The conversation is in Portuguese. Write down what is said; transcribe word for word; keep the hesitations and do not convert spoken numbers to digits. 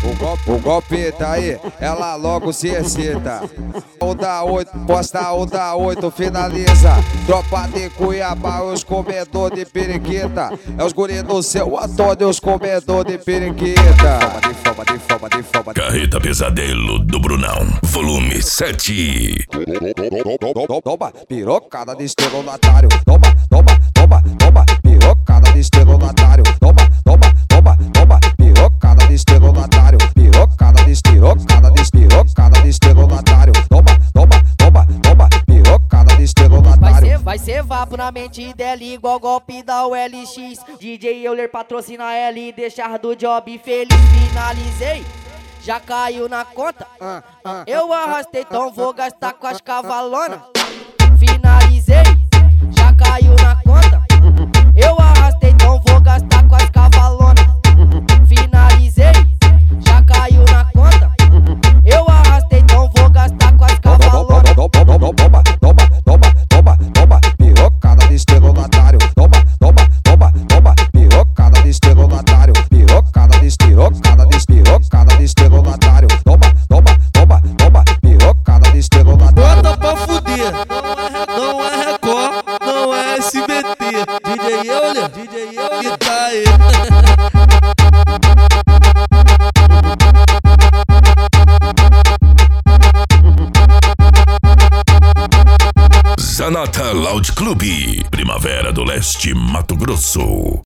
O golpe, o golpe tá aí, ela logo se excita. O da oito, posta o da oito, finaliza. Tropa de Cuiabá, os comedor de periquita. É os guri do seu Antônio, os comedor de periquita. De forma, de forma, de forma. Carreta Pesadelo do Brunão, volume sete. Toma, pirocada de estelionatário. Toma, toma, toma, toma, pirocada de estelionatário. Toma, toma, toma, toma, pirocada de estelionatário. Pirocada de estirocada de espirocada de estelionatário. Toma, toma, toma, toma, pirocada de estelionatário. Vai ser, vai ser vapo na mente dela igual golpe da U L X. D J Euler patrocina ela e deixar do job feliz. Finalizei, já caiu na conta. Uh, uh, eu arrastei, então vou gastar com as cavalonas. Finalizei, já caiu na conta. Eu arrastei, então vou gastar com as cavalonas. Finalizei, já caiu na conta. Eu arrastei, então vou gastar com as cavalonas. Toma, toma, toma, toma, toma, toma, pirocada de estelionatário. Toma, toma, toma, toma, pirocada de estelionatário. Pirocada de estirocada de espirocada de estelionatário. Toma, toma, toma, toma, pirocada de estelionatário. Bota pra fuder, não é Record, não é S B T. D J Euler, D J Euler, que tá aí. Zanata Loud Club, Primavera do Leste, Mato Grosso.